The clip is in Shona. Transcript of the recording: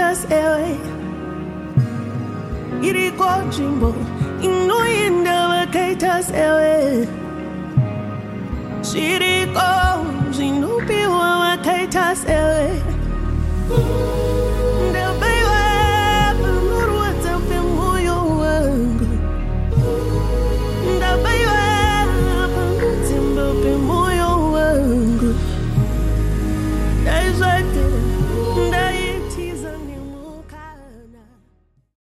Kaitas ewe Iriko jimbo Inuyenda Kaitas ewe Shiriko Jinupi wa Kaitas ewe